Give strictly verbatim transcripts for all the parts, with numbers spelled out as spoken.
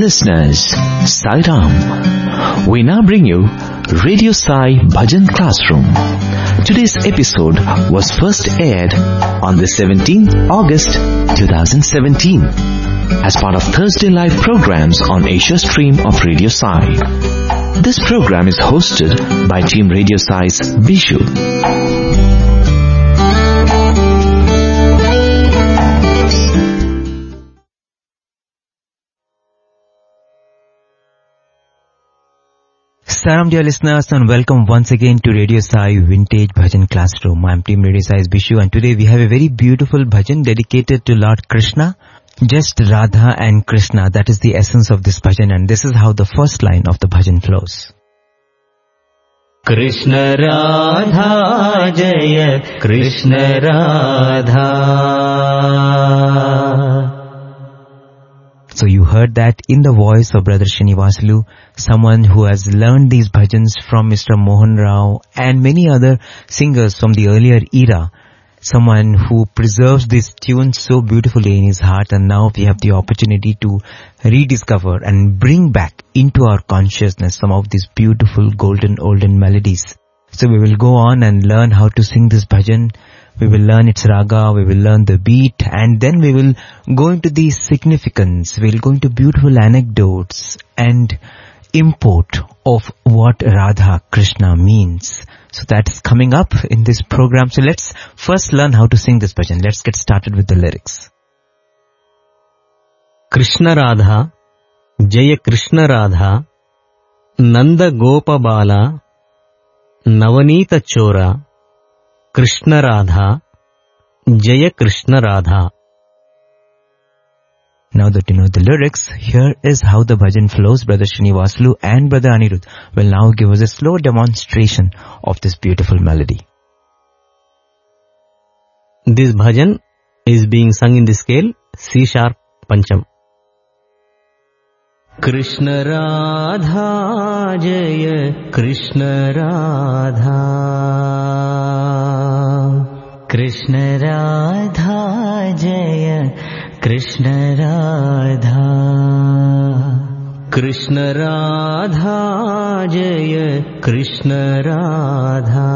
listeners, Sai Ram. We now bring you Radio Sai Bhajan Classroom. Today's episode was first aired on the seventeenth of August twenty seventeen as part of Thursday Live programs on Asia Stream of Radio Sai. This program is hosted by Team Radio Sai's Bishu. Salam dear listeners, and welcome once again to Radio Sai Vintage Bhajan Classroom. I am Team Radio Sai's Bishu, and today we have a very beautiful bhajan dedicated to Lord Krishna. Just Radha and Krishna, that is the essence of this bhajan, and this is how the first line of the bhajan flows. Krishna Radha Jaya Krishna Radha. So you heard that in the voice of Brother Srinivasulu, someone who has learned these bhajans from Mister Mohan Rao and many other singers from the earlier era. Someone who preserves these tunes so beautifully in his heart, and now we have the opportunity to rediscover and bring back into our consciousness some of these beautiful golden olden melodies. So we will go on and learn how to sing this bhajan. We will learn its raga, we will learn the beat, and then we will go into the significance, we will go into beautiful anecdotes and import of what Radha Krishna means. So that's coming up in this program. So let's first learn how to sing this bhajan. Let's get started with the lyrics. Krishna Radha, Jaya Krishna Radha, Nanda Gopa Bala, Navanita Chora, Krishna Radha, Jaya Krishna Radha. Now that you know the lyrics, here is how the bhajan flows. Brother Srinivasulu and Brother Anirudh will now give us a slow demonstration of this beautiful melody. This bhajan is being sung in the scale C sharp Pancham. Krishna Radha Jaya Krishna Radha, Krishna Radha Jaya Krishna Radha, Krishna Radha Jaya Krishna Radha,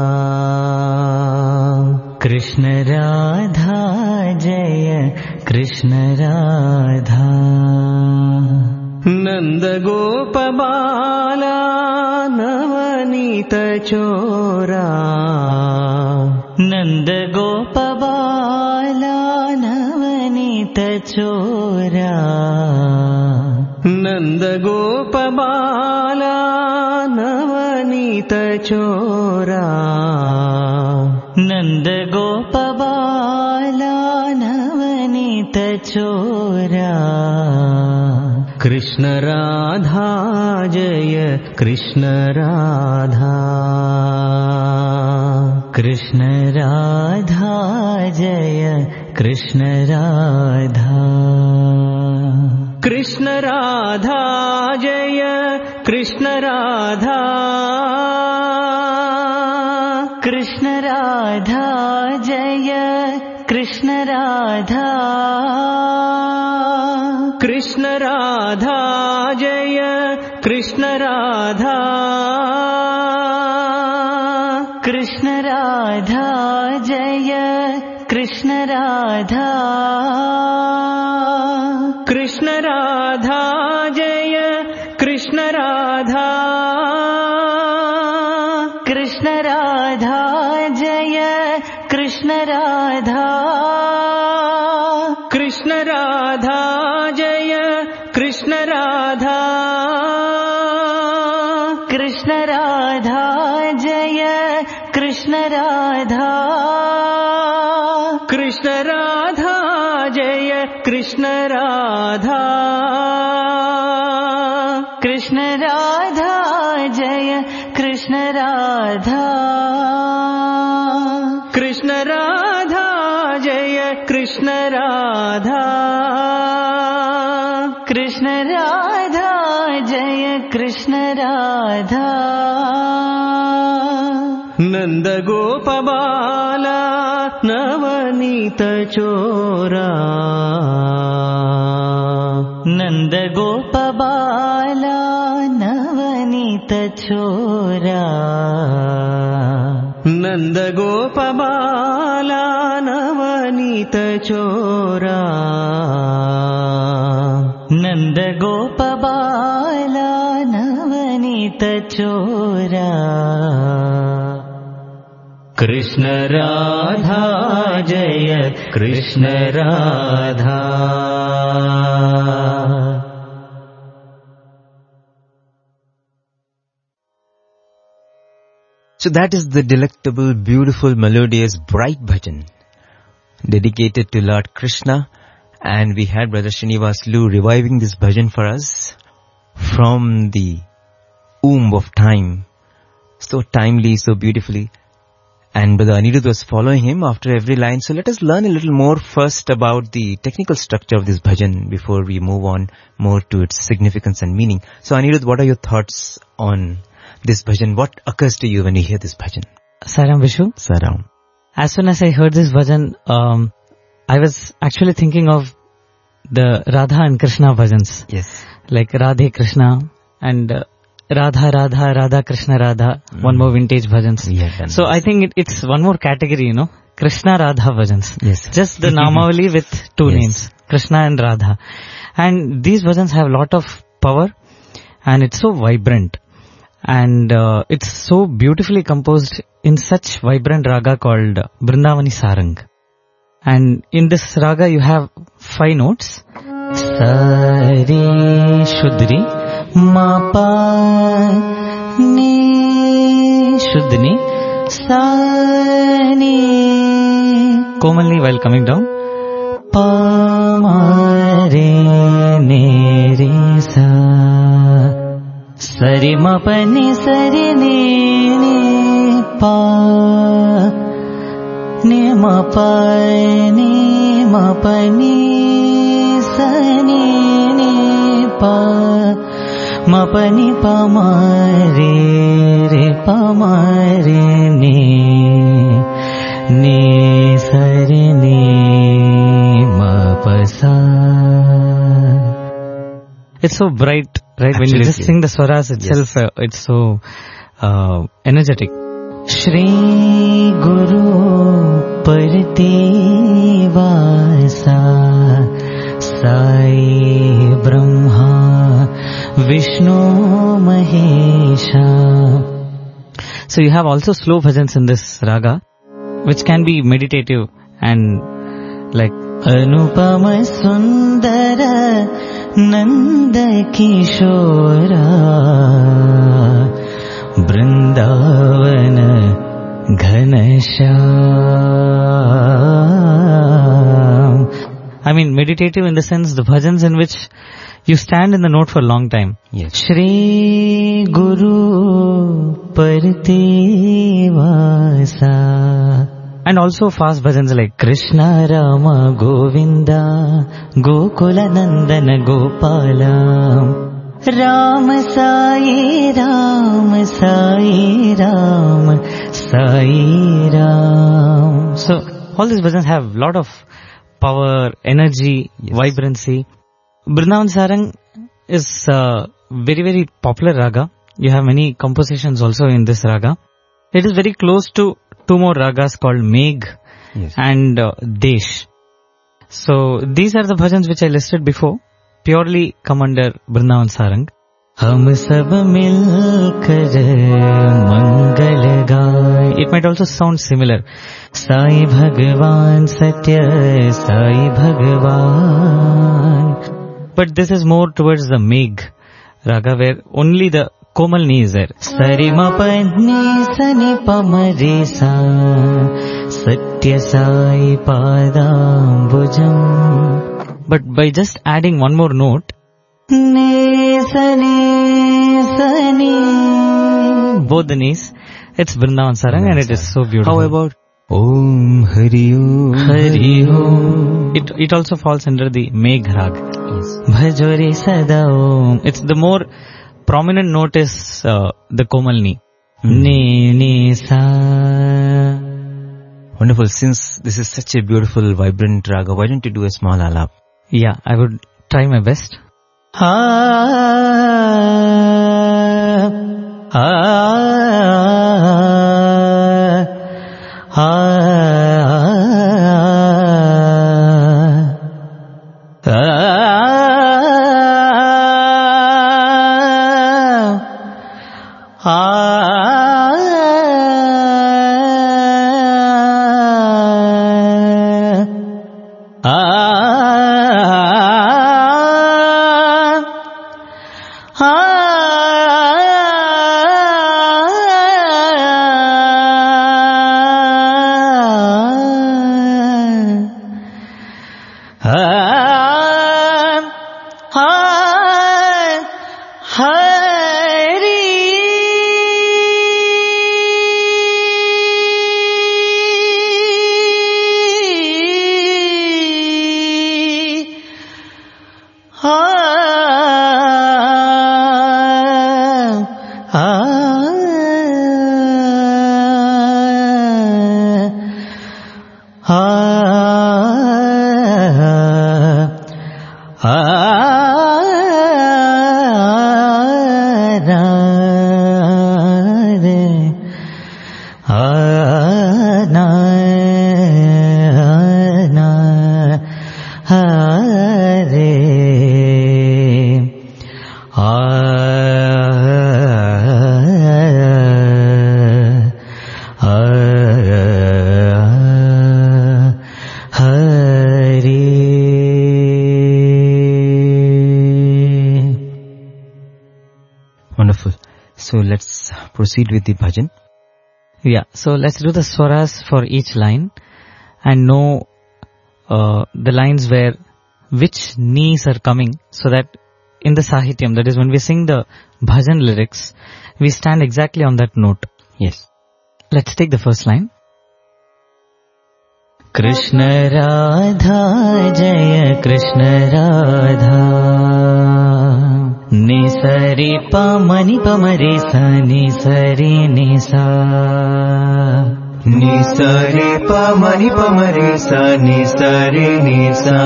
Krishna Radha Jaya Krishna Radha. Nanda Gopa Bala Navanita Chora, Nanda Gopa Bala Navanita Chora, Nanda Gopa Bala Navanita Chora, Nanda Gopa Bala Navanita Chora, Krishna Radha Jaya Krishna Radha, Krishna Radha Jaya Krishna Radha, Krishna Radha Jaya Krishna Radha, Krishna Radha Jaya Krishna Radha, Krishna Radha Jaya Krishna Radha, Krishna Radha Jaya Krishna Radha, Krishna Radha Jaya Krishna Radha, Krishna Radha Jaya Krishna Radha, Krishna Radha Jaya Krishna Radha, Krishna Radha Jaya Krishna Radha, Krishna Radha Jaya Krishna Radha, Krishna Radha Jaya Krishna Radha, Krishna Radha Jaya Krishna Radha, Krishna Radha Jaya Krishna Radha. Nanda Gopa Bala Navanita Chora, नंद गोप बाला नवनीत छोरा नंद गोप बाला नवनीत चोरा नंद गोप बाला नवनीत चोरा कृष्ण राधा जय Krishna Radha. So that is the delectable, beautiful, melodious, bright bhajan dedicated to Lord Krishna, and we had Brother Srinivasulu reviving this bhajan for us from the womb of time, so timely, so beautifully. And Brother Anirudh was following him after every line. So let us learn a little more first about the technical structure of this bhajan before we move on more to its significance and meaning. So Anirudh, what are your thoughts on this bhajan? What occurs to you when you hear this bhajan? Saram Vishu. Saram. As soon as I heard this bhajan, um, I was actually thinking of the Radha and Krishna bhajans. Yes. Like Radhe Krishna and uh, Radha Radha Radha Krishna Radha, mm. one more vintage bhajans. Yeah, so I think it, it's one more category, you know, Krishna Radha bhajans. Yes. Just the Namavali with two yes. names, Krishna and Radha. And these bhajans have a lot of power and it's so vibrant. And uh, it's so beautifully composed in such vibrant raga called Brindavani Sarang. And in this raga you have five notes. Sari Shudri Mapa Ni Shudni Sani Komalni while coming down. Pa Ma Re Ne Re Sa Sari Ma Pa Ni Sari Ni Ni Pa Ni Ma Pa Ni Ma Pa Ni Sa Ni Ni Pa Ma Pa Ni Pa Ma Re Re Pa Ma Re Ni Ni Sari Ni Ma Pa Sa. It's so bright, right? Absolutely. When you just sing the swaras itself, yes. uh, it's so uh, energetic. Shri Guru Parti Vasa Sai Brahma Vishnu Mahesha. So you have also slow bhajans in this raga, which can be meditative and like Anupama Sundara Nanda Kishora Brindavana Ghanasham. I mean meditative in the sense the bhajans in which you stand in the note for a long time. Yes. Shri Guru Parti Vasa. And also fast bhajans like Krishna Rama Govinda Gokula Nandana Gopala Ram Sai Ram Sai Ram Sai Ram. So all these bhajans have a lot of power, energy, yes. vibrancy. Brindavan Sarang is a very very popular raga. You have many compositions also in this raga. It is very close to two more ragas called Megh yes. and uh, Desh. So these are the bhajans which I listed before, purely come under Brindavan Sarang. Hum sab milkar mangal gaay. It might also sound similar. Sai Bhagwan Satya Sai Bhagwan. But this is more towards the Megh raga where only the Komal Ni is there. Sari Ma Pa Ni Sa Ni Pa Ma Re Sa Satya Sai Padambujam. But by just adding one more note, Ni Sa Ni Sa Ni, both the Nis, it's Brindavan Sarang and it is so beautiful. How about Om Hari Om Hari Om? It, it also falls under the Megh Rag. Yes. Bhajori Sada Om. It's the more prominent note is uh, the Komalni. Mm. Ni, ni, sa. Wonderful. Since this is such a beautiful, vibrant raga, why don't you do a small alap? Yeah, I would try my best. ఆ ఆ ఆ Wonderful. So let's proceed with the bhajan. Yeah, so let's do the swaras for each line and know uh, the lines where which knees are coming, so that in the sahityam, that is when we sing the bhajan lyrics, we stand exactly on that note. Yes. Let's take the first line. Krishna Radha Jaya Krishna Radha Ni sari pa mani pa mari sa ni sari ni sa Ni sari pa mani pa mari sa ni sari ni sa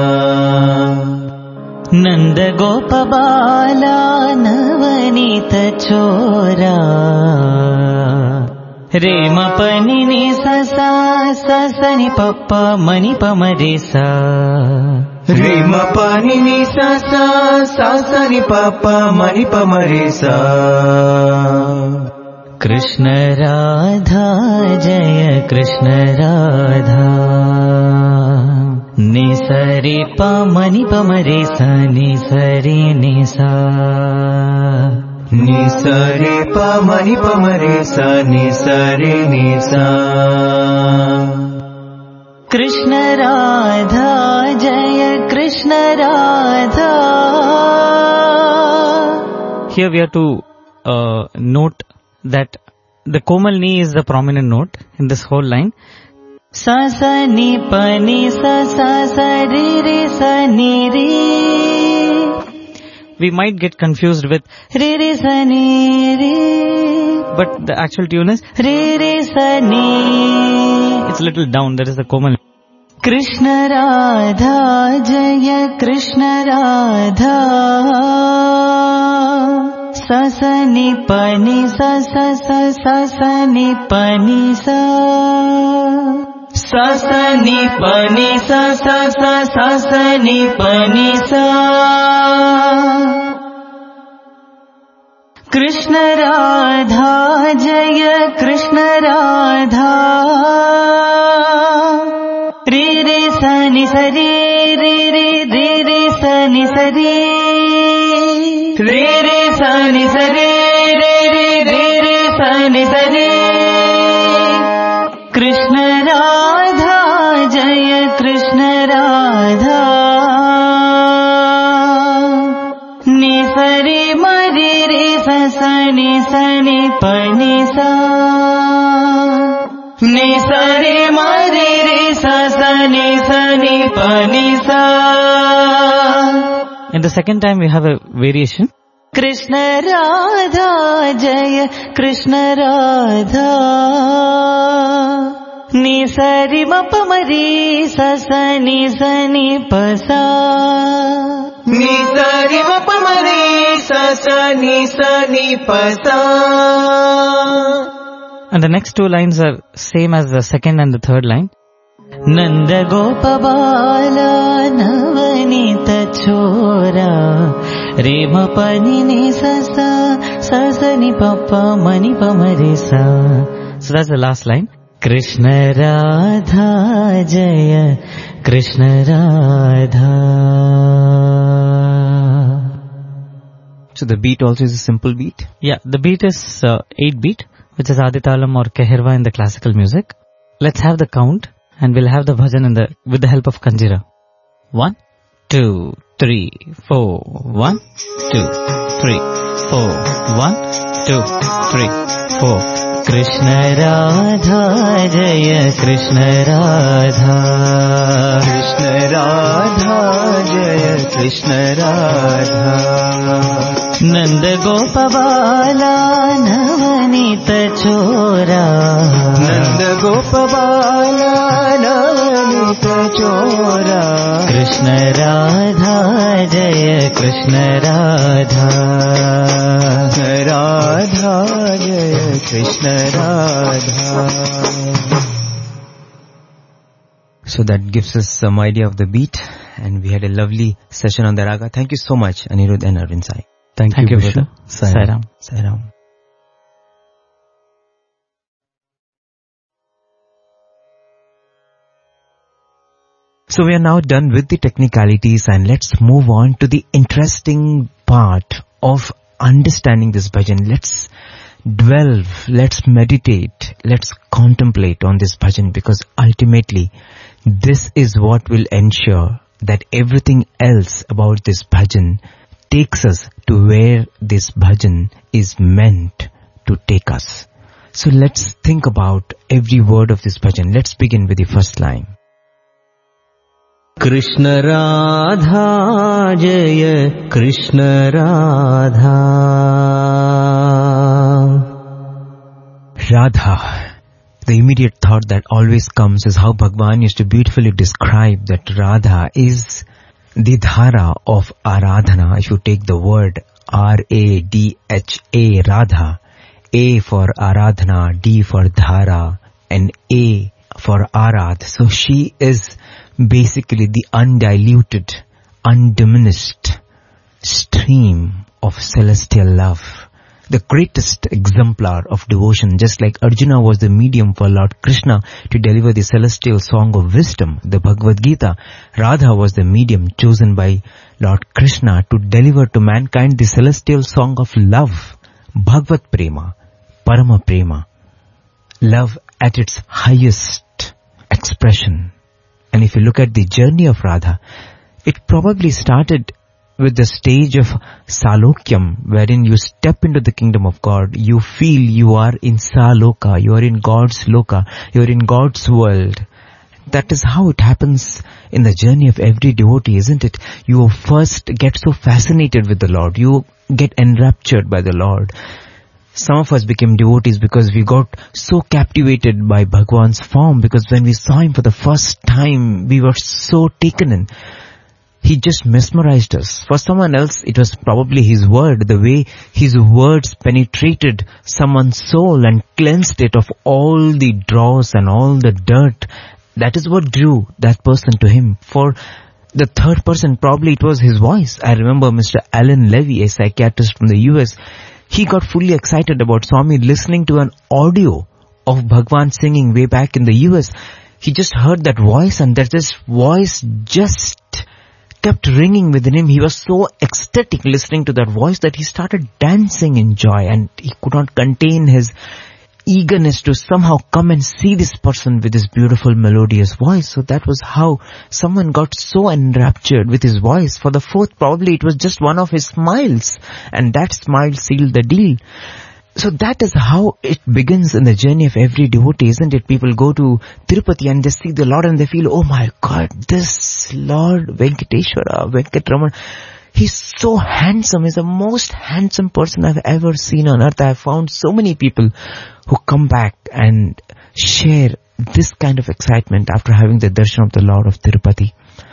Nanda Gopa Bala Navanita Chora Re ma pani ni sa sa sa sa ni pa pa mani pa mari sa Re ma pani ni sa sa sa sa ni pa pa mani pa mari sa Krishna Radha Jaya Krishna Radha Ni sari pa mani pa mari sa ni sari ni sa Ni sari pa mani pa mari sa ni sari ni sa Krishna Radha Jaya Krishna Radha. Here we have to uh, note that the komal ni is the prominent note in this whole line. Sa sa ni pa ni sa sa sa re re sa ni re. We might get confused with re re sa ni re, but the actual tune is re re sa ni. It's a little down, that is the komal. Krishna Radha Jaya Krishna Radha Sa sa ni pa ni sa sa sa sa sa ni pa ni sa Sa sa ni pa ni sa sa sa sa sa ni pa ni sa Krishna Radha Jaya Krishna Radha Re re sa ni sa re re re re re sa ni sa re Re re sa ni sa re re re re re sa ni sa re Krishna Radha Jaya Krishna Radha Ni sa re ma re re sa sa ni sa ni pa ni sa Ni sa re ma re re sa sa ni sa ni pa ni sa. And the second time we have a variation. Krishna Radha Jaya Krishna Radha Ni sa re ma pa ma re sa sa ni sa ni pa sa Ni sa ni ma pa ma re sa sa ni sa ni pa sa. And the next two lines are same as the second and the third line. Nanda Gopabala Navanita Chora Re ma pa ni ni sa sa sa sa ni pa pa ma ni pa ma re sa. So that's the last line. Krishna Radha Jaya Krishna Radha. So the beat also is a simple beat? Yeah, the beat is uh, eight beat, which is Aditalam or Keherva in the classical music. Let's have the count and we'll have the bhajan in the with the help of Kanjira. One, two, three, four. One, two, three, four. One, two, three, four. Krishna Radha Jaya Krishna Radha. Krishna Radha Jaya Krishna Radha. Nanda Gopabala Navanita Chora. Nanda Gopabala Navanita Chora. Krishna Radha Jaya Krishna Radha. Radha Jaya Krishna Radha. So that gives us some idea of the beat, and we had a lovely session on the raga. Thank you so much, Anirudh and Arvind Sai. Thank, Thank you, you Vishnu. Sairam. Sairam. So we are now done with the technicalities, and let's move on to the interesting part of understanding this bhajan. Let's dwell, let's meditate, let's contemplate on this bhajan, because ultimately this is what will ensure that everything else about this bhajan takes us to where this bhajan is meant to take us. So let's think about every word of this bhajan. Let's begin with the first line. Krishna Radha Jaya Krishna Radha. Radha. The immediate thought that always comes is how Bhagwan used to beautifully describe that Radha is the dhara of Aradhana. If you take the word R A D H A, Radha, A for Aradhana, D for dhara, and A for Arad. So she is basically the undiluted, undiminished stream of celestial love. The greatest exemplar of devotion, just like Arjuna was the medium for Lord Krishna to deliver the celestial song of wisdom, the Bhagavad Gita, Radha was the medium chosen by Lord Krishna to deliver to mankind the celestial song of love, Bhagavad Prema, Parama Prema, love at its highest expression. And if you look at the journey of Radha, it probably started with the stage of Salokyam, wherein you step into the kingdom of God. You feel you are in Saloka, you are in God's Loka, you are in God's world. That is how it happens in the journey of every devotee, isn't it? You first get so fascinated with the Lord, you get enraptured by the Lord. Some of us became devotees because we got so captivated by Bhagwan's form, because when we saw him for the first time, we were so taken in. He just mesmerized us. For someone else, it was probably his word, the way his words penetrated someone's soul and cleansed it of all the dross and all the dirt. That is what drew that person to him. For the third person, probably it was his voice. I remember Mister Alan Levy, a psychiatrist from the U S, he got fully excited about Swami listening to an audio of Bhagwan singing way back in the U S. He just heard that voice, and that this voice just kept ringing within him. He was so ecstatic listening to that voice that he started dancing in joy, and he could not contain his eagerness to somehow come and see this person with his beautiful melodious voice. So that was how someone got so enraptured with his voice. For the fourth, probably it was just one of his smiles, and that smile sealed the deal. So that is how it begins in the journey of every devotee, isn't it? People go to Tirupati and they see the Lord and they feel, oh my God, this Lord Venkateshwara, Venkatraman, he's so handsome. He's the most handsome person I've ever seen on earth. I've found so many people who come back and share this kind of excitement after having the darshan of the Lord of Tirupati.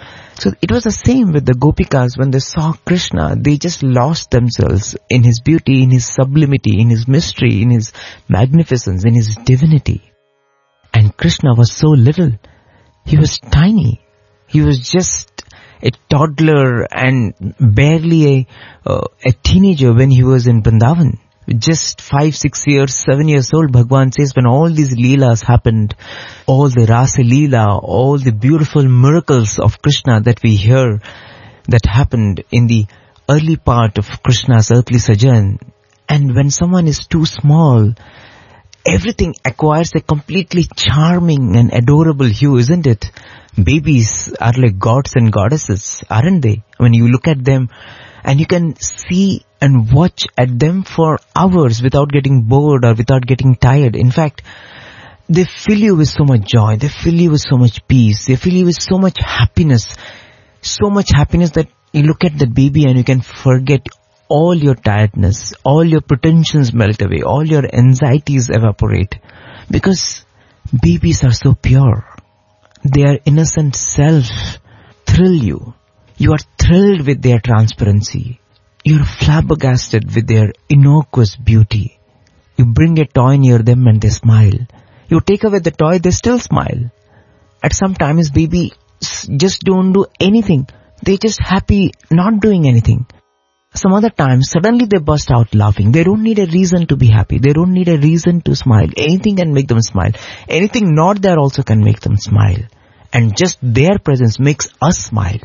So it was the same with the Gopikas. When they saw Krishna, they just lost themselves in his beauty, in his sublimity, in his mystery, in his magnificence, in his divinity. And Krishna was so little. He was tiny. He was just a toddler and barely a, uh, a teenager when he was in Vrindavan. Just five, six years, seven years old, Bhagwan says, when all these leelas happened, all the Rasa Leela, all the beautiful miracles of Krishna that we hear that happened in the early part of Krishna's earthly sojourn. And when someone is too small, everything acquires a completely charming and adorable hue, isn't it? Babies are like gods and goddesses, aren't they? When you look at them and you can see and watch at them for hours without getting bored or without getting tired. In fact, they fill you with so much joy. They fill you with so much peace. They fill you with so much happiness. So much happiness that you look at the baby and you can forget all your tiredness. All your pretensions melt away. All your anxieties evaporate. Because babies are so pure. Their innocent self thrill you. You are thrilled with their transparency. You're flabbergasted with their innocuous beauty. You bring a toy near them and they smile. You take away the toy, they still smile. At some times, babies just don't do anything. They're just happy not doing anything. Some other times, suddenly they burst out laughing. They don't need a reason to be happy. They don't need a reason to smile. Anything can make them smile. Anything not there also can make them smile. And just their presence makes us smile.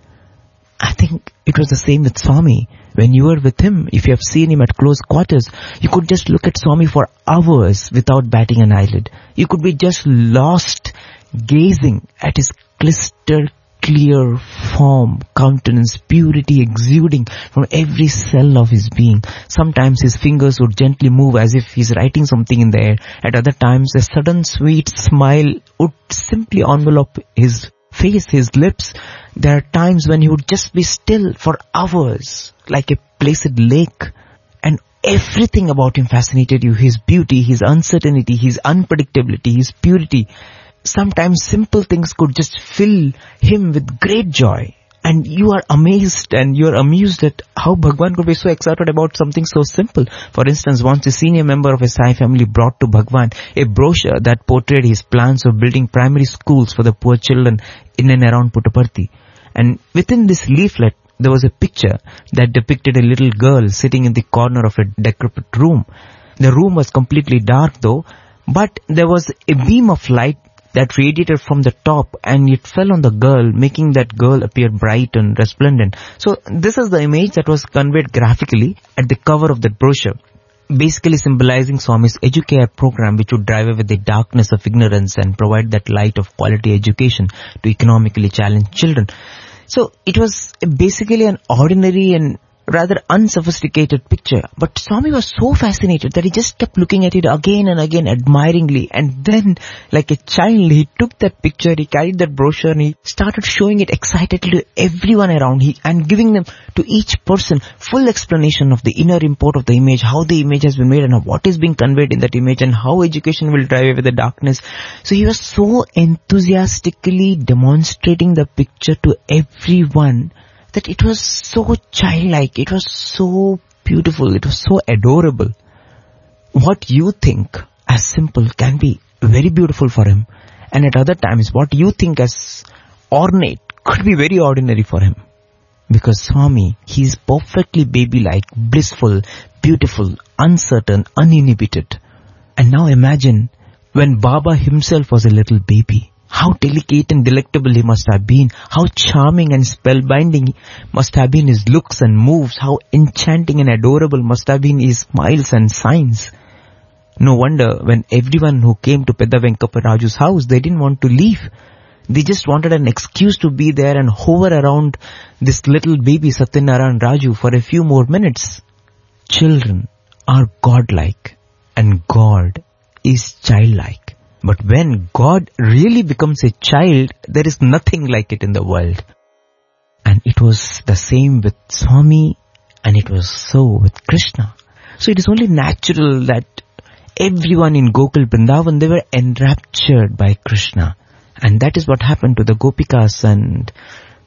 I think it was the same with Swami. When you were with him, if you have seen him at close quarters, you could just look at Swami for hours without batting an eyelid. You could be just lost gazing at his crystal clear form, countenance, purity exuding from every cell of his being. Sometimes his fingers would gently move as if he's writing something in the air. At other times, a sudden sweet smile would simply envelop his face, his lips. There are times when he would just be still for hours, like a placid lake. And everything about him fascinated you. His beauty, his uncertainty, his unpredictability, his purity. Sometimes simple things could just fill him with great joy. And you are amazed and you are amused at how Bhagwan could be so excited about something so simple. For instance, once a senior member of a Sai family brought to Bhagwan a brochure that portrayed his plans of building primary schools for the poor children in and around Puttaparthi. And within this leaflet, there was a picture that depicted a little girl sitting in the corner of a decrepit room. The room was completely dark though, but there was a beam of light that radiated from the top and it fell on the girl, making that girl appear bright and resplendent. So this is the image that was conveyed graphically at the cover of the brochure, basically symbolizing Swami's Educare program, which would drive away the darkness of ignorance and provide that light of quality education to economically challenged children. So it was basically an ordinary and rather unsophisticated picture. But Swami was so fascinated that he just kept looking at it again and again admiringly. And then, like a child, he took that picture, he carried that brochure and he started showing it excitedly to everyone around he, and giving them to each person full explanation of the inner import of the image, how the image has been made and what is being conveyed in that image and how education will drive away the darkness. So he was so enthusiastically demonstrating the picture to everyone that it was so childlike, it was so beautiful, it was so adorable. What you think as simple can be very beautiful for him. And at other times, what you think as ornate could be very ordinary for him. Because Swami, he is perfectly baby-like, blissful, beautiful, uncertain, uninhibited. And now imagine when Baba himself was a little baby. How delicate and delectable he must have been. How charming and spellbinding must have been his looks and moves. How enchanting and adorable must have been his smiles and signs. No wonder when everyone who came to Pedda Venkappa Raju's house, they didn't want to leave. They just wanted an excuse to be there and hover around this little baby Satyanarayan Raju for a few more minutes. Children are godlike and God is childlike. But when God really becomes a child, there is nothing like it in the world. And it was the same with Swami and it was so with Krishna. So it is only natural that everyone in Gokul Vrindavan, they were enraptured by Krishna. And that is what happened to the Gopikas and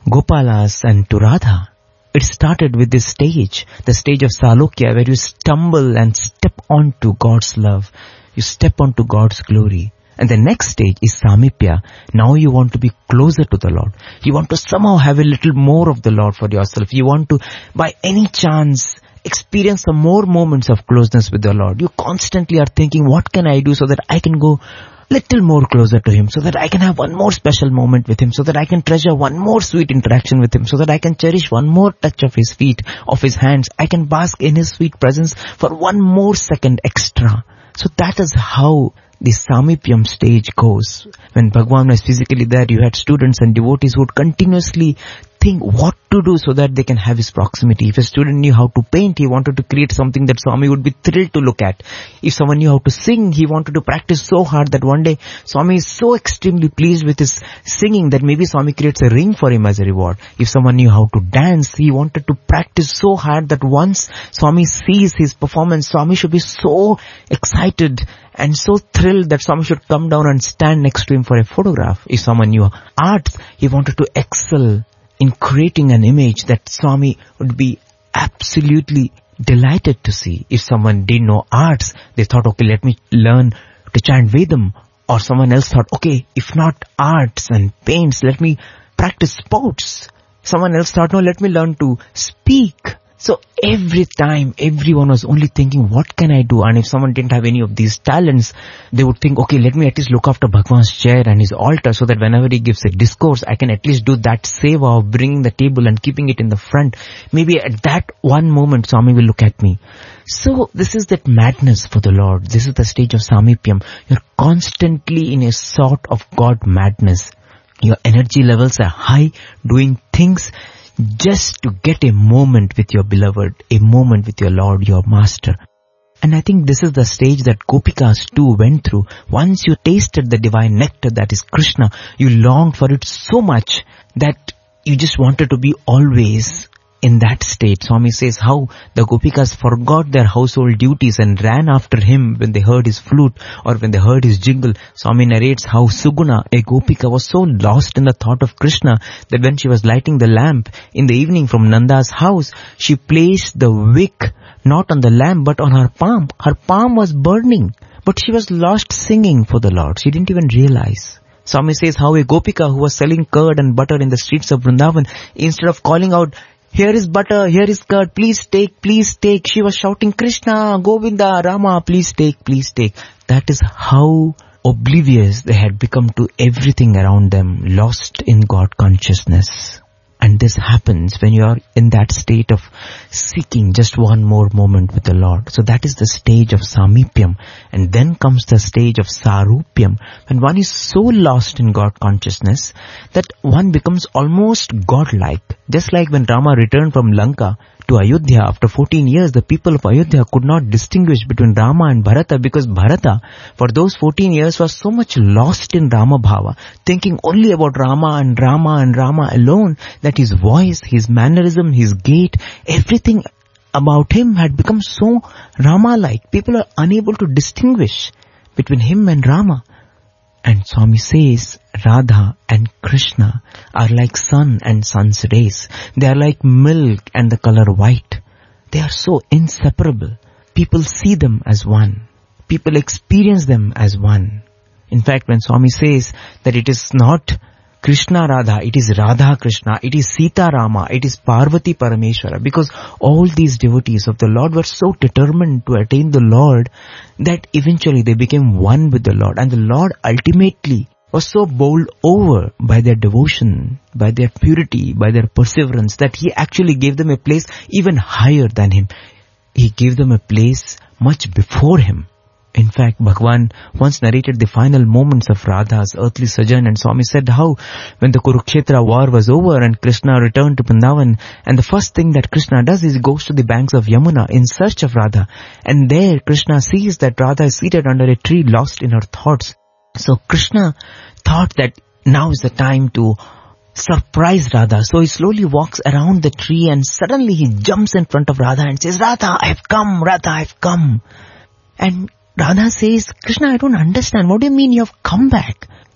Gopalas and to Radha. It started with this stage, the stage of Salokya, where you stumble and step onto God's love. You step onto God's glory. And the next stage is Samipya. Now you want to be closer to the Lord. You want to somehow have a little more of the Lord for yourself. You want to, by any chance, experience some more moments of closeness with the Lord. You constantly are thinking, what can I do so that I can go little more closer to Him, so that I can have one more special moment with Him, so that I can treasure one more sweet interaction with Him, so that I can cherish one more touch of His feet, of His hands. I can bask in His sweet presence for one more second extra. So that is how the Samipyam stage goes. When Bhagwan was physically there, you had students and devotees who would continuously think what to do so that they can have His proximity. If a student knew how to paint, he wanted to create something that Swami would be thrilled to look at. If someone knew how to sing, he wanted to practice so hard that one day Swami is so extremely pleased with his singing that maybe Swami creates a ring for him as a reward. If someone knew how to dance, he wanted to practice so hard that once Swami sees his performance, Swami should be so excited and so thrilled that Swami should come down and stand next to him for a photograph. If someone knew arts, he wanted to excel in creating an image that Swami would be absolutely delighted to see. If someone didn't know arts, they thought, okay, let me learn to chant Vedam. Or someone else thought, okay, if not arts and paints, let me practice sports. Someone else thought, no, let me learn to speak. So every time, everyone was only thinking, what can I do? And if someone didn't have any of these talents, they would think, okay, let me at least look after Bhagwan's chair and his altar so that whenever he gives a discourse, I can at least do that seva of bringing the table and keeping it in the front. Maybe at that one moment, Swami will look at me. So this is that madness for the Lord. This is the stage of Samipyam. You're constantly in a sort of God madness. Your energy levels are high, doing things just to get a moment with your beloved, a moment with your Lord, your Master. And I think this is the stage that Gopikas too went through. Once you tasted the divine nectar that is Krishna, you longed for it so much that you just wanted to be always in that state. Swami says how the Gopikas forgot their household duties and ran after him when they heard his flute or when they heard his jingle. Swami narrates how Suguna, a Gopika, was so lost in the thought of Krishna that when she was lighting the lamp in the evening from Nanda's house, she placed the wick not on the lamp but on her palm. Her palm was burning, but she was lost singing for the Lord. She didn't even realize. Swami says how a Gopika who was selling curd and butter in the streets of Vrindavan, instead of calling out, here is butter, here is curd, please take, please take, she was shouting, Krishna, Govinda, Rama, please take, please take. That is how oblivious they had become to everything around them, lost in God consciousness. And this happens when you are in that state of seeking just one more moment with the Lord. So that is the stage of Samipyam. And then comes the stage of Sarupyam, when one is so lost in God consciousness that one becomes almost godlike. Just like when Rama returned from Lanka to Ayodhya after fourteen years, the people of Ayodhya could not distinguish between Rama and Bharata because Bharata, for those fourteen years, was so much lost in Rama Bhava, thinking only about Rama and Rama and Rama alone, that his voice, his mannerism, his gait, everything about him had become so Rama-like. People are unable to distinguish between him and Rama. And Swami says, Radha and Krishna are like sun and sun's rays. They are like milk and the color white. They are so inseparable. People see them as one. People experience them as one. In fact, when Swami says that it is not Krishna Radha, it is Radha Krishna, it is Sita Rama, it is Parvati Parameshwara, because all these devotees of the Lord were so determined to attain the Lord that eventually they became one with the Lord. And the Lord ultimately was so bowled over by their devotion, by their purity, by their perseverance, that He actually gave them a place even higher than Him. He gave them a place much before Him. In fact, Bhagwan once narrated the final moments of Radha's earthly sojourn, and Swami said how when the Kurukshetra war was over and Krishna returned to Vrindavan, and the first thing that Krishna does is he goes to the banks of Yamuna in search of Radha. And there Krishna sees that Radha is seated under a tree lost in her thoughts. So Krishna thought that now is the time to surprise Radha. So he slowly walks around the tree and suddenly he jumps in front of Radha and says, Radha, I've come, Radha, I've come. And Radha says, Krishna, I don't understand. What do you mean you have come back?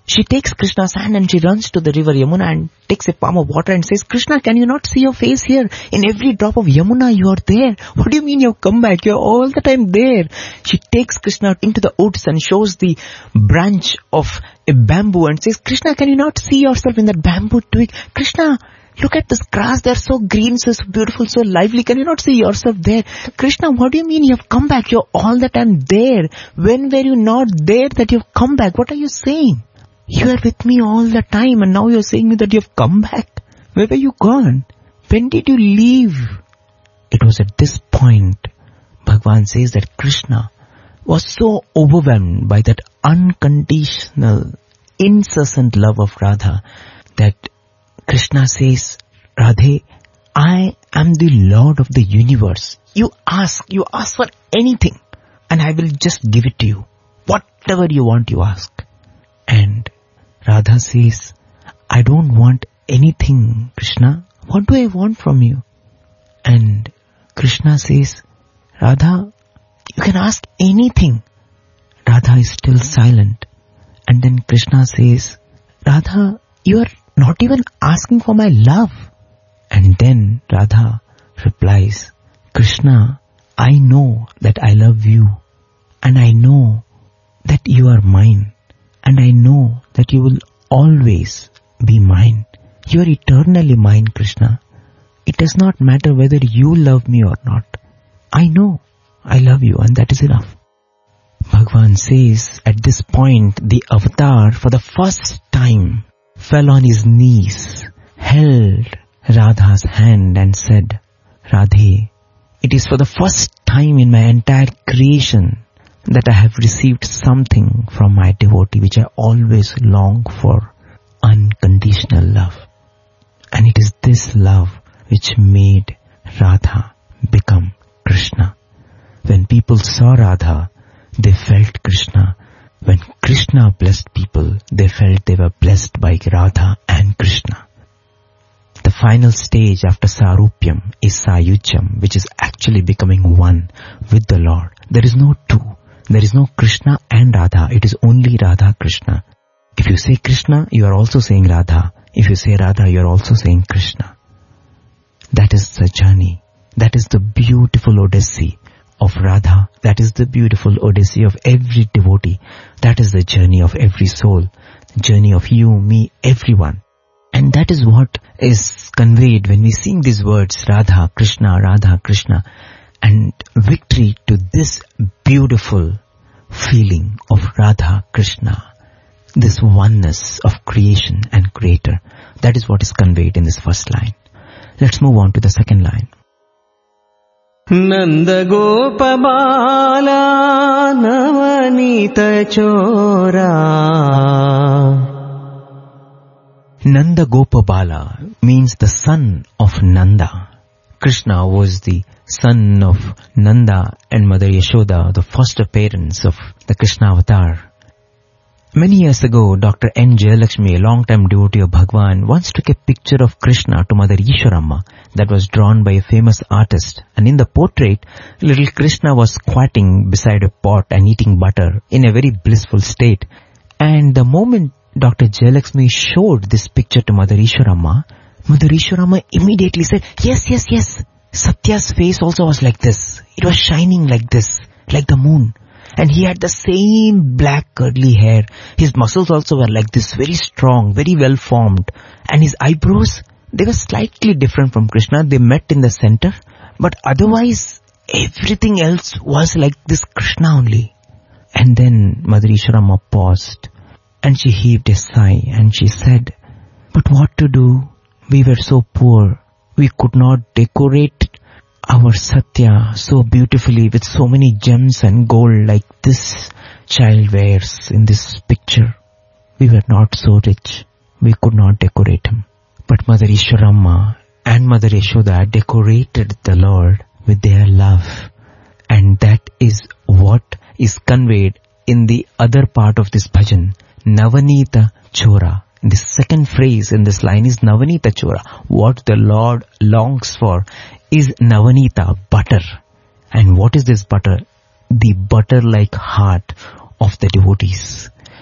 She takes Krishna's hand and she runs to the river Yamuna and takes a palm of water and says, Krishna, can you not see your face here? In every drop of Yamuna you are there. What do you mean you have come back? You are all the time there. She takes Krishna into the woods and shows the branch of a bamboo and says, Krishna, can you not see yourself in that bamboo twig? Krishna, look at this grass, they're so green, so beautiful, so lively. Can you not see yourself there? Krishna, what do you mean you have come back? You're all the time there. When were you not there that you've come back? What are you saying? You are with me all the time and now you're saying me that you've come back. Where were you gone? When did you leave? It was at this point, Bhagavan says that Krishna was so overwhelmed by that unconditional, incessant love of Radha that Krishna says, Radhe, I am the Lord of the universe. You ask, you ask for anything and I will just give it to you. Whatever you want, you ask. And Radha says, I don't want anything, Krishna. What do I want from you? And Krishna says, Radha, you can ask anything. Radha is still silent. And then Krishna says, Radha, you are not even asking for my love. And then Radha replies, Krishna, I know that I love you. And I know that you are mine. And I know that you will always be mine. You are eternally mine, Krishna. It does not matter whether you love me or not. I know I love you and that is enough. Bhagavan says at this point, the avatar for the first time fell on his knees, held Radha's hand and said, Radhe, it is for the first time in my entire creation that I have received something from my devotee which I always long for, unconditional love. And it is this love which made Radha become Krishna. When people saw Radha, they felt Krishna. When Krishna blessed people, they felt they were blessed by Radha and Krishna. The final stage after Sarupyam is Sayujyam, which is actually becoming one with the Lord. There is no two. There is no Krishna and Radha. It is only Radha Krishna. If you say Krishna, you are also saying Radha. If you say Radha, you are also saying Krishna. That is the journey. That is the beautiful Odyssey of Radha. That is the beautiful Odyssey of every devotee. That is the journey of every soul. The journey of you, me, everyone. And that is what is conveyed when we sing these words, Radha, Krishna, Radha, Krishna. And victory to this beautiful feeling of Radha, Krishna, this oneness of creation and creator. That is what is conveyed in this first line. Let's move on to the second line. Nanda Gopabala Navanita Chora. Nanda Gopabala means the son of Nanda. Krishna was the son of Nanda and Mother Yashoda, the foster parents of the Krishna avatar. Many years ago, Doctor N. Jayalakshmi, a long-time devotee of Bhagavan, once took a picture of Krishna to Mother Ishwaramma that was drawn by a famous artist. And in the portrait, little Krishna was squatting beside a pot and eating butter in a very blissful state. And the moment Doctor Jayalakshmi showed this picture to Mother Ishwaramma, Mother Ishwaramma immediately said, yes, yes, yes. Satya's face also was like this. It was shining like this, like the moon. And he had the same black curly hair. His muscles also were like this, very strong, very well formed. And his eyebrows, they were slightly different from Krishna. They met in the center. But otherwise, everything else was like this Krishna only. And then Mother Ishwaramma paused. And she heaved a sigh and she said, but what to do? We were so poor. We could not decorate our Satya so beautifully with so many gems and gold like this child wears in this picture. We were not so rich. We could not decorate him. But Mother Ishwaramma and Mother Yashoda decorated the Lord with their love. And that is what is conveyed in the other part of this bhajan, Navanita Chora. The second phrase in this line is Navanita Chora. What the Lord longs for is Navanita, butter. And what is this butter? The butter-like heart of the devotees.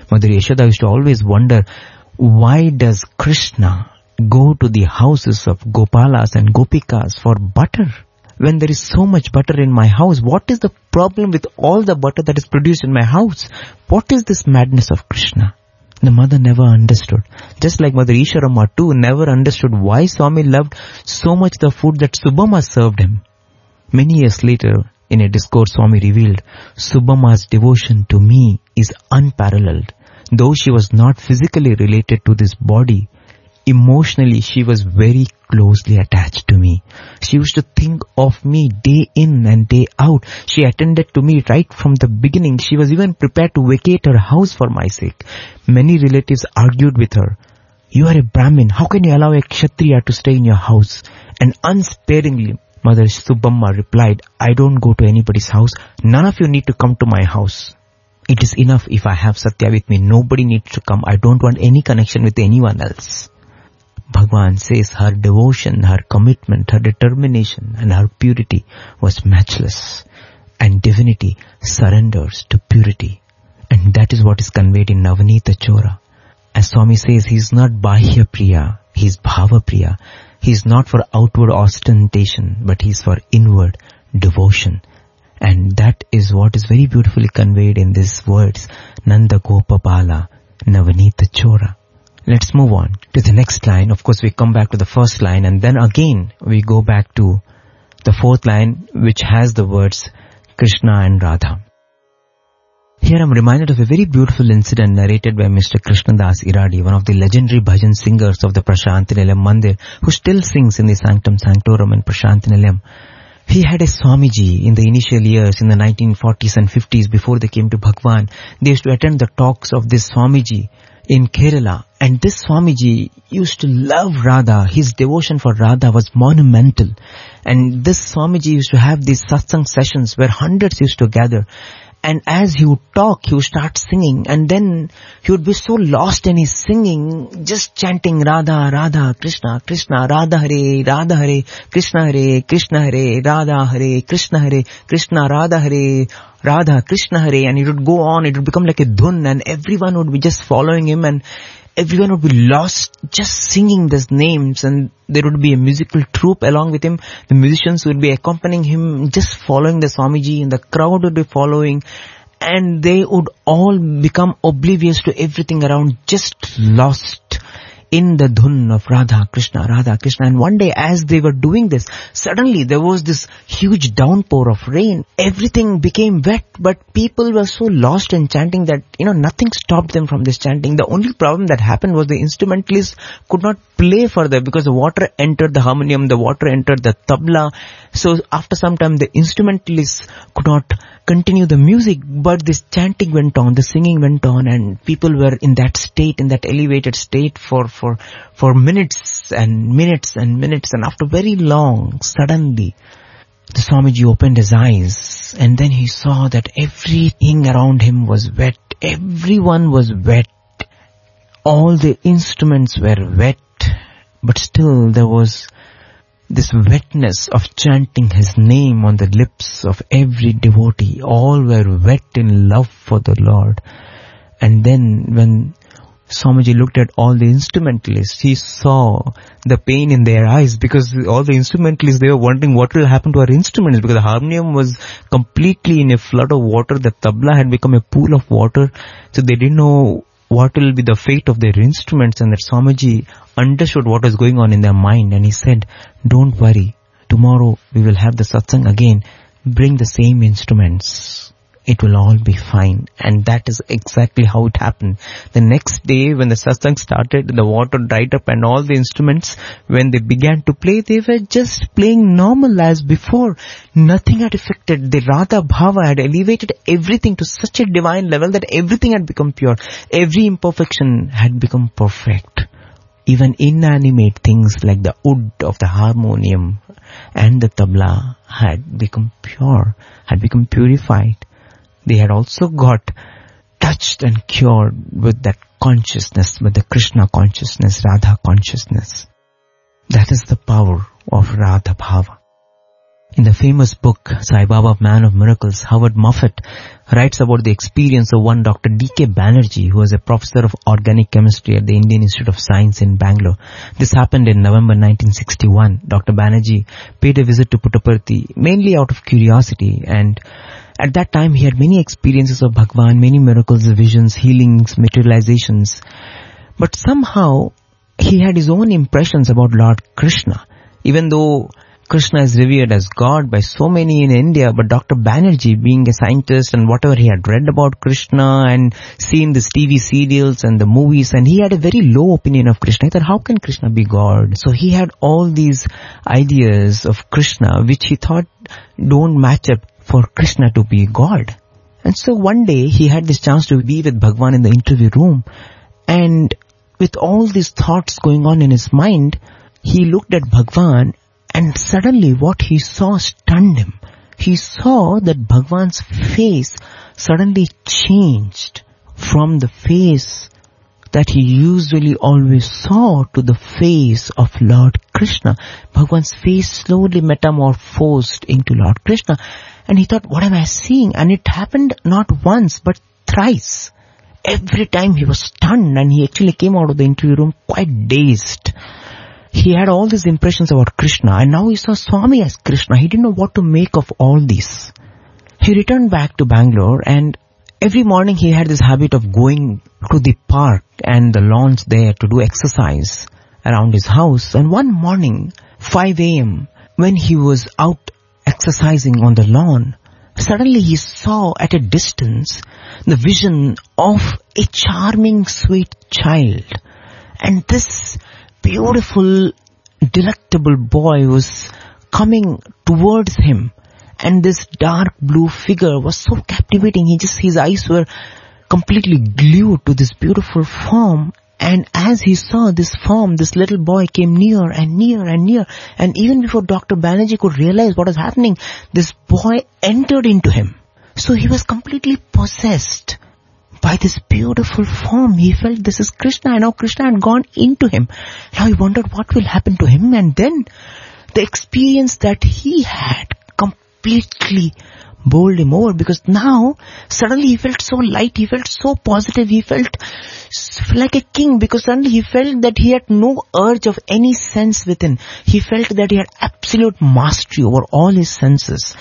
Mother Yashoda used to always wonder, why does Krishna go to the houses of Gopalas and Gopikas for butter? When there is so much butter in my house, what is the problem with all the butter that is produced in my house? What is this madness of Krishna? The mother never understood. Just like Mother Isharamma too never understood why Swami loved so much the food that Subhama served him. Many years later, in a discourse, Swami revealed, Subhama's devotion to me is unparalleled. Though she was not physically related to this body, emotionally she was very closely attached to me. She used to think of me day in and day out. She attended to me right from the beginning. She was even prepared to vacate her house for my sake. Many relatives argued with her. You are a Brahmin. How can you allow a Kshatriya to stay in your house? And unsparingly, Mother Subhamma replied, I don't go to anybody's house. None of you need to come to my house. It is enough if I have Satya with me. Nobody needs to come. I don't want any connection with anyone else. Bhagwan says her devotion, her commitment, her determination and her purity was matchless. And divinity surrenders to purity. And that is what is conveyed in Navanita Chora. As Swami says, he is not Bahya Priya, he is Bhava Priya. He is not for outward ostentation, but he is for inward devotion. And that is what is very beautifully conveyed in these words, Nanda Gopapala, Navanita Chora. Let's move on to the next line. Of course, we come back to the first line and then again we go back to the fourth line, which has the words Krishna and Radha. Here I'm reminded of a very beautiful incident narrated by Mister Krishnadas Iradi, one of the legendary bhajan singers of the Prashantinilayam Mandir, who still sings in the Sanctum Sanctorum in Prashantinilayam. He had a Swamiji in the initial years, in the nineteen forties and fifties, before they came to Bhagwan. They used to attend the talks of this Swamiji in Kerala. And this Swamiji used to love Radha. His devotion for Radha was monumental. And this Swamiji used to have these satsang sessions where hundreds used to gather. And as he would talk, he would start singing. And then he would be so lost in his singing, just chanting Radha, Radha, Krishna, Krishna, Radha Hare, Radha Hare, Krishna Hare, Krishna Hare, Radha Hare, Krishna Hare, Krishna, Radha Hare, Radha, Krishna Hare. And it would go on, it would become like a dhun and everyone would be just following him and everyone would be lost just singing these names, and there would be a musical troupe along with him. The musicians would be accompanying him, just following the Swamiji, and the crowd would be following, and they would all become oblivious to everything around, just lost in the dhun of Radha, Krishna, Radha, Krishna. And one day as they were doing this, suddenly there was this huge downpour of rain. Everything became wet, but people were so lost in chanting that, you know, nothing stopped them from this chanting. The only problem that happened was the instrumentalists could not play further because the water entered the harmonium, the water entered the tabla. So after some time the instrumentalists could not continue the music, but this chanting went on, the singing went on, and people were in that state, in that elevated state for, for, for minutes and minutes and minutes. And after very long, suddenly, the Swamiji opened his eyes and then he saw that everything around him was wet. Everyone was wet. All the instruments were wet, but still there was this wetness of chanting his name on the lips of every devotee. All were wet in love for the Lord. And then when Swamiji looked at all the instrumentalists, he saw the pain in their eyes, because all the instrumentalists, they were wondering what will happen to our instruments, because the harmonium was completely in a flood of water. The tabla had become a pool of water. So they didn't know what will be the fate of their instruments, and that Swamiji understood what was going on in their mind, and he said, don't worry, tomorrow we will have the satsang again, bring the same instruments, it will all be fine. And that is exactly how it happened. The next day when the satsang started, the water dried up and all the instruments, when they began to play, they were just playing normal as before. Nothing had affected. The Radha Bhava had elevated everything to such a divine level that everything had become pure. Every imperfection had become perfect. Even inanimate things like the wood of the harmonium and the tabla had become pure, had become purified. They had also got touched and cured with that consciousness, with the Krishna consciousness, Radha consciousness. That is the power of Radha Bhava. In the famous book, Sai Baba, Man of Miracles, Howard Moffat writes about the experience of one Doctor D K Banerjee, who was a professor of organic chemistry at the Indian Institute of Science in Bangalore. This happened in November nineteen sixty-one. Doctor Banerjee paid a visit to Puttaparthi, mainly out of curiosity, and at that time he had many experiences of Bhagwan, many miracles, visions, healings, materializations. But somehow he had his own impressions about Lord Krishna, even though Krishna is revered as God by so many in India, but Doctor Banerjee, being a scientist and whatever he had read about Krishna and seen these T V serials and the movies, and he had a very low opinion of Krishna. He thought, how can Krishna be God? So he had all these ideas of Krishna which he thought don't match up for Krishna to be God. And so one day he had this chance to be with Bhagwan in the interview room, and with all these thoughts going on in his mind, he looked at Bhagwan. And suddenly what he saw stunned him. He saw that Bhagwan's face suddenly changed from the face that he usually always saw to the face of Lord Krishna. Bhagwan's face slowly metamorphosed into Lord Krishna. And he thought, what am I seeing? And it happened not once but thrice. Every time he was stunned, and he actually came out of the interview room quite dazed. He had all these impressions about Krishna, and now he saw Swami as Krishna. He didn't know what to make of all this. He returned back to Bangalore, and every morning he had this habit of going to the park and the lawns there to do exercise around his house. And one morning, five a.m., when he was out exercising on the lawn, suddenly he saw at a distance the vision of a charming, sweet child. And this beautiful, delectable boy was coming towards him, and this dark blue figure was so captivating. He just, his eyes were completely glued to this beautiful form. And as he saw this form, this little boy came near and near and near. And even before Doctor Banerjee could realize what was happening, this boy entered into him. So he was completely possessed by this beautiful form. He felt this is Krishna, and now Krishna had gone into him. Now he wondered what will happen to him, and then the experience that he had completely bowled him over, because now suddenly he felt so light, he felt so positive, he felt like a king, because suddenly he felt that he had no urge of any sense within. He felt that he had absolute mastery over all his senses.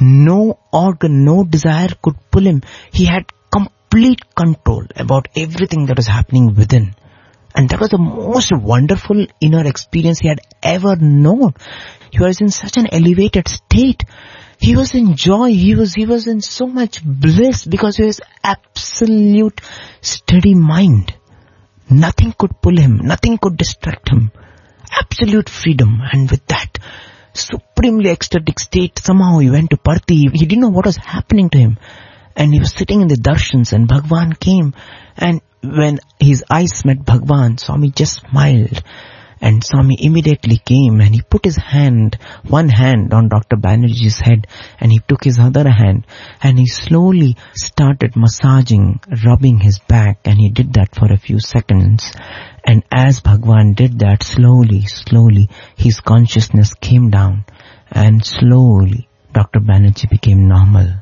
No organ, no desire could pull him. He had complete control about everything that was happening within. And that was the most wonderful inner experience he had ever known. He was in such an elevated state. He was in joy. He was, he was in so much bliss because he was absolute steady mind. Nothing could pull him. Nothing could distract him. Absolute freedom. And with that supremely ecstatic state, somehow he went to Parthi. He didn't know what was happening to him. And he was sitting in the darshans, and Bhagwan came, and when his eyes met Bhagwan, Swami just smiled, and Swami immediately came, and he put his hand, one hand on Doctor Banerjee's head, and he took his other hand, and he slowly started massaging, rubbing his back, and he did that for a few seconds. And as Bhagwan did that, slowly, slowly, his consciousness came down, and slowly Doctor Banerjee became normal.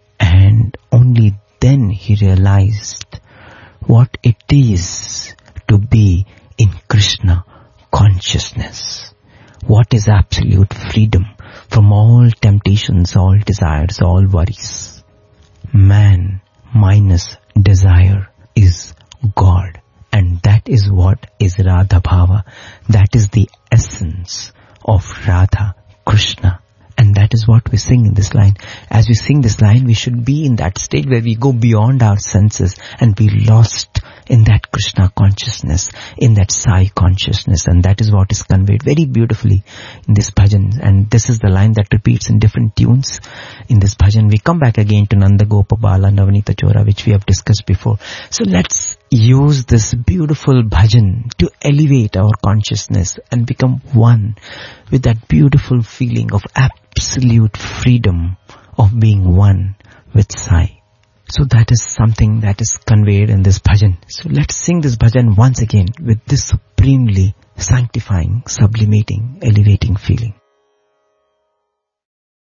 And only then he realized what it is to be in Krishna consciousness. What is absolute freedom from all temptations, all desires, all worries. Man minus desire is God. And that is what is Radha Bhava. That is the essence of Radha Krishna. And that is what we sing in this line. As we sing this line, we should be in that state where we go beyond our senses and be lost in that Krishna consciousness, in that Sai consciousness. And that is what is conveyed very beautifully in this bhajan. And this is the line that repeats in different tunes in this bhajan. We come back again to Nanda Gopa Bala Navanita Chora, which we have discussed before. So let's use this beautiful bhajan to elevate our consciousness and become one with that beautiful feeling of absolute freedom of being one with Sai. So that is something that is conveyed in this bhajan. So let's sing this bhajan once again with this supremely sanctifying, sublimating, elevating feeling.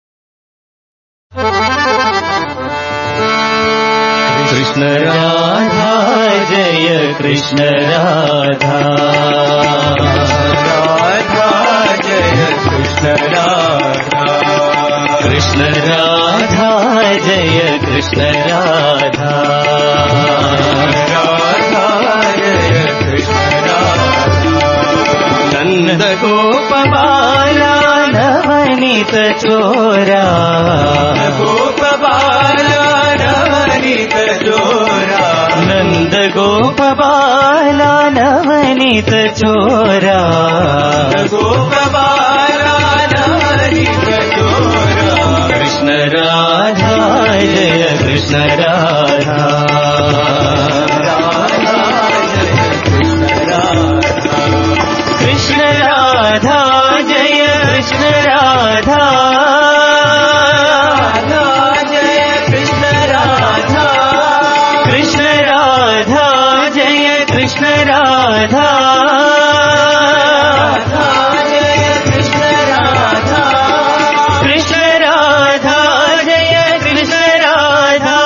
Krishna Radha जय कृष्ण राधा राधा जय कृष्ण राधा कृष्ण राधा जय कृष्ण राधा राधा जय कृष्ण राधा नंद गोप बाला नवनीत चोरा गोप बाला नवनीत चोरा नंद गोप बाला नवनीत चोरा गोप बाला नवनीत चोरा कृष्ण राधा जय कृष्ण राधा राधा जय कृष्ण राधा कृष्ण राधा जय कृष्ण राधा कृष्ण राधा जय कृष्ण राधा कृष्ण राधा जय कृष्ण राधा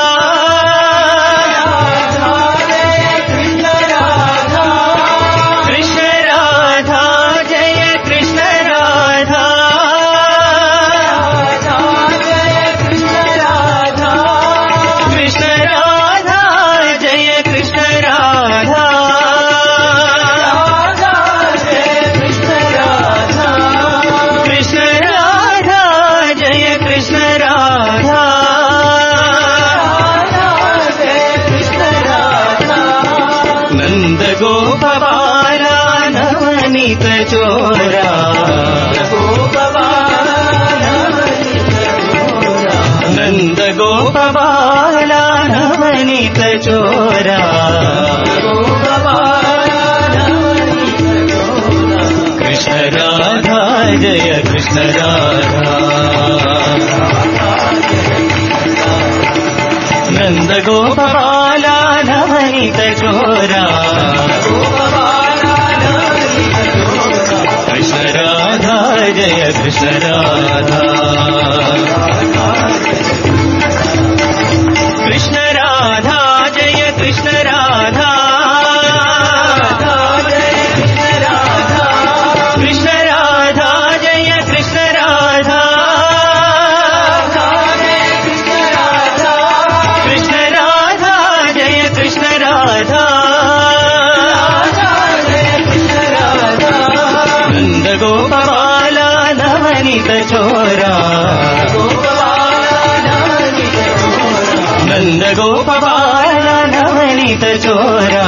राधा जय कृष्ण राधा कृष्ण राधा जय कृष्ण राधा राधा जय कृष्ण राधा कृष्ण राधा जय कृष्ण राधा गोप बाला नवनीत चोरा गोप बाला नवनीत चोरा नंद गोप बाला नवनीत चोरा गोप बाला नवनीत चोरा कृष्ण राधा जय कृष्ण राधा नंद गोप बाला नवनीत चोरा कृष्ण राधा जय कृष्ण राधा कृष्ण राधा जय कृष्ण राधा कृष्ण राधा जय कृष्ण राधा कृष्ण राधा जय कृष्ण राधा नंद गोप बाला नवनीत चोरा नंद गोप बाला नवनीत चोरा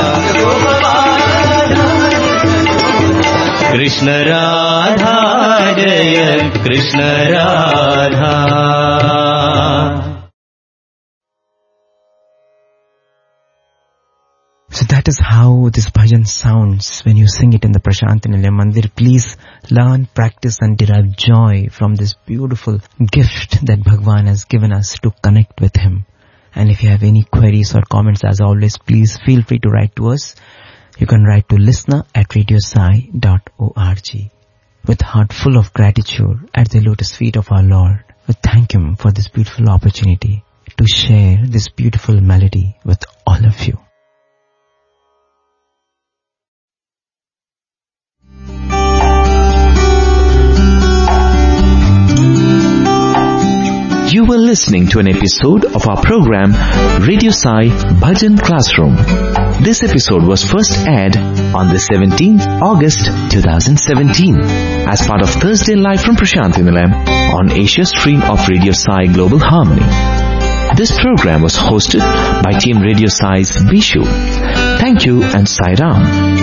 कृष्ण राधा जय Krishna Radha So that is how this bhajan sounds when you sing it in the Prashant Nilayam Mandir. Please learn, practice and derive joy from this beautiful gift that Bhagwan has given us to connect with him. And if you have any queries or comments, as always, please feel free to write to us. You can write to listener at radiosai dot org. With heart full of gratitude at the lotus feet of our Lord, we thank him for this beautiful opportunity to share this beautiful melody with all of you. You were listening to an episode of our program Radio Sai Bhajan Classroom. This episode was first aired on the seventeenth of August twenty seventeen as part of Thursday Live from Prashant Nilayam on Asia Stream of Radio Sai Global Harmony. This program was hosted by Team Radio Sai's Bishu. Thank you and Sai Ram.